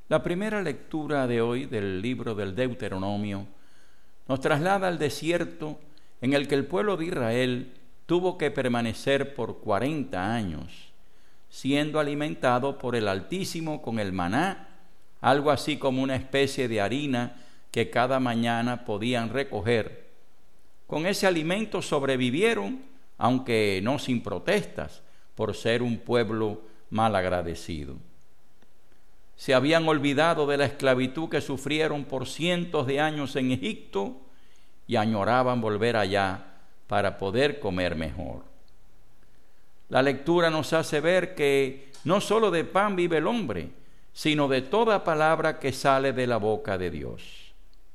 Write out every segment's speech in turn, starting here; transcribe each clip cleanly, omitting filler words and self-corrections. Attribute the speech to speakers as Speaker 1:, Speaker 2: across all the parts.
Speaker 1: La primera lectura de hoy del libro del Deuteronomio nos traslada al desierto en el que el pueblo de Israel tuvo que permanecer por 40 años, siendo alimentado por el Altísimo con el maná, algo así como una especie de harina que cada mañana podían recoger. Con ese alimento sobrevivieron, aunque no sin protestas, por ser un pueblo mal agradecido. Se habían olvidado de la esclavitud que sufrieron por cientos de años en Egipto y añoraban volver allá para poder comer mejor. La lectura nos hace ver que no solo de pan vive el hombre, sino de toda palabra que sale de la boca de Dios.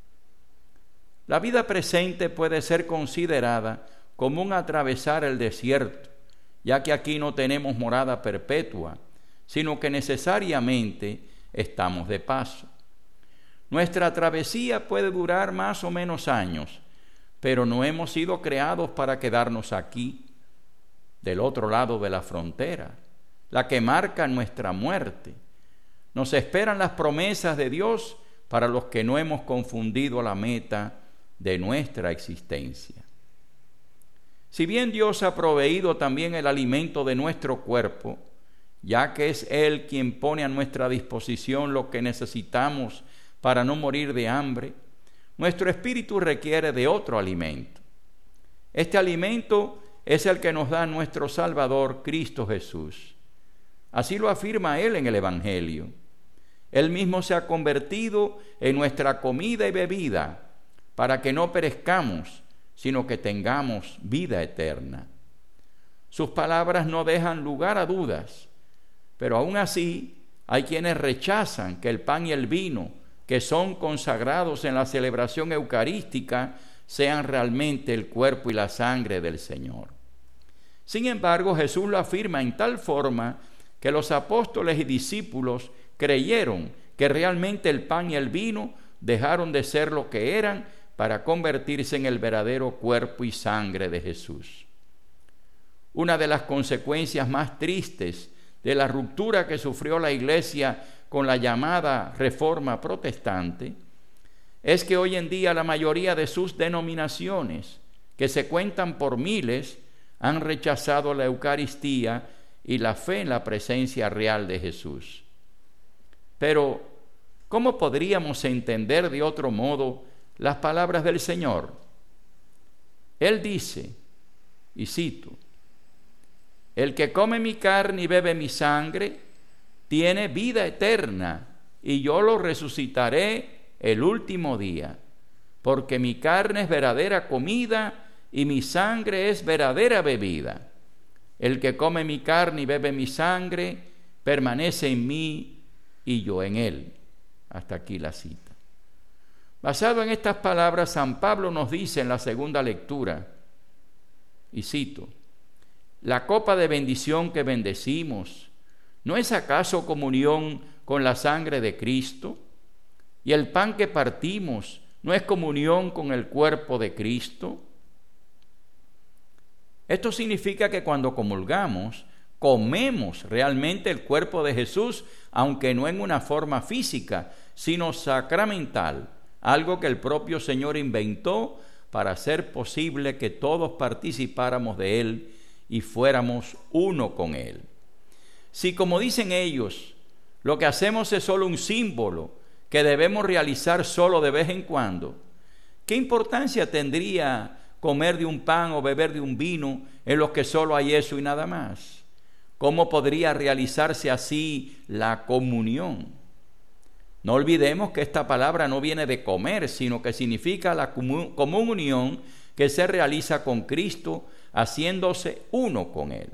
Speaker 1: La vida presente puede ser considerada como un atravesar el desierto, ya que aquí no tenemos morada perpetua, sino que necesariamente estamos de paso. Nuestra travesía puede durar más o menos años, pero no hemos sido creados para quedarnos aquí, del otro lado de la frontera, la que marca nuestra muerte. Nos esperan las promesas de Dios para los que no hemos confundido la meta de nuestra existencia. Si bien Dios ha proveído también el alimento de nuestro cuerpo, ya que es Él quien pone a nuestra disposición lo que necesitamos para no morir de hambre, nuestro espíritu requiere de otro alimento. Este alimento es el que nos da nuestro Salvador, Cristo Jesús. Así lo afirma Él en el Evangelio. Él mismo se ha convertido en nuestra comida y bebida para que no perezcamos, sino que tengamos vida eterna. Sus palabras no dejan lugar a dudas, pero aún así hay quienes rechazan que el pan y el vino, que son consagrados en la celebración eucarística, sean realmente el cuerpo y la sangre del Señor. Sin embargo, Jesús lo afirma en tal forma que los apóstoles y discípulos creyeron que realmente el pan y el vino dejaron de ser lo que eran para convertirse en el verdadero cuerpo y sangre de Jesús. Una de las consecuencias más tristes de la ruptura que sufrió la Iglesia con la llamada Reforma Protestante es que hoy en día la mayoría de sus denominaciones, que se cuentan por miles, han rechazado la Eucaristía y la fe en la presencia real de Jesús. Pero, ¿cómo podríamos entender de otro modo las palabras del Señor? Él dice, y cito: el que come mi carne y bebe mi sangre tiene vida eterna, y yo lo resucitaré el último día, porque mi carne es verdadera comida y mi sangre es verdadera bebida. El que come mi carne y bebe mi sangre permanece en mí y yo en él. Hasta aquí la cita. Basado en estas palabras, San Pablo nos dice en la segunda lectura, y cito: la copa de bendición que bendecimos, ¿no es acaso comunión con la sangre de Cristo? Y el pan que partimos, ¿no es comunión con el cuerpo de Cristo? Esto significa que cuando comulgamos, comemos realmente el cuerpo de Jesús, aunque no en una forma física, sino sacramental, algo que el propio Señor inventó para hacer posible que todos participáramos de Él y fuéramos uno con Él. Si, como dicen ellos, lo que hacemos es solo un símbolo que debemos realizar solo de vez en cuando, ¿qué importancia tendría comer de un pan o beber de un vino en los que solo hay eso y nada más? ¿Cómo podría realizarse así la comunión? No olvidemos que esta palabra no viene de comer, sino que significa la común unión que se realiza con Cristo, haciéndose uno con Él.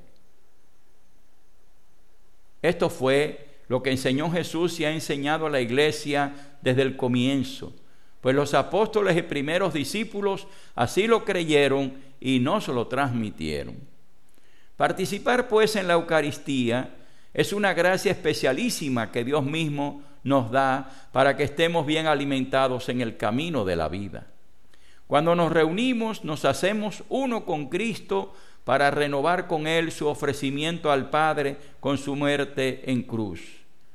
Speaker 1: Esto fue lo que enseñó Jesús y ha enseñado a la Iglesia desde el comienzo, pues los apóstoles y primeros discípulos así lo creyeron y nos lo transmitieron. Participar pues en la Eucaristía es una gracia especialísima que Dios mismo nos da para que estemos bien alimentados en el camino de la vida. Cuando nos reunimos, nos hacemos uno con Cristo para renovar con Él su ofrecimiento al Padre con su muerte en cruz.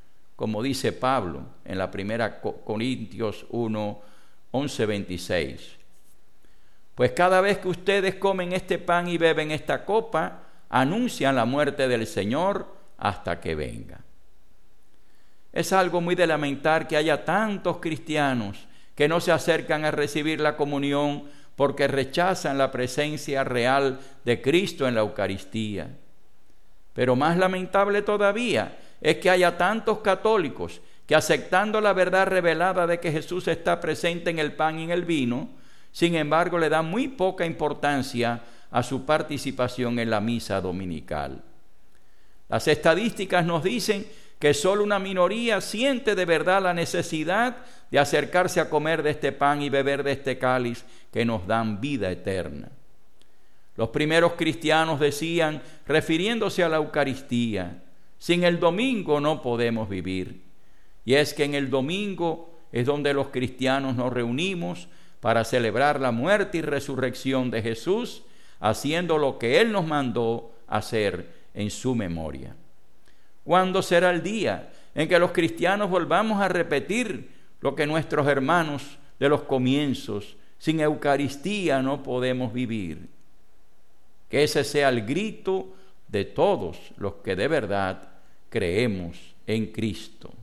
Speaker 1: como dice Pablo en la primera Corintios 1, 11, 26. Pues cada vez que ustedes comen este pan y beben esta copa, anuncian la muerte del Señor hasta que venga. Es algo muy de lamentar que haya tantos cristianos que no se acercan a recibir la comunión porque rechazan la presencia real de Cristo en la Eucaristía. Pero más lamentable todavía es que haya tantos católicos que, aceptando la verdad revelada de que Jesús está presente en el pan y en el vino, sin embargo le dan muy poca importancia a su participación en la misa dominical. Las estadísticas nos dicen que solo una minoría siente de verdad la necesidad de acercarse a comer de este pan y beber de este cáliz que nos dan vida eterna. Los primeros cristianos decían, refiriéndose a la Eucaristía, sin el domingo no podemos vivir. Y es que en el domingo es donde los cristianos nos reunimos para celebrar la muerte y resurrección de Jesús, haciendo lo que Él nos mandó hacer en su memoria. ¿Cuándo será el día en que los cristianos volvamos a repetir lo que nuestros hermanos de los comienzos, sin Eucaristía no podemos vivir? Que ese sea el grito de todos los que de verdad creemos en Cristo.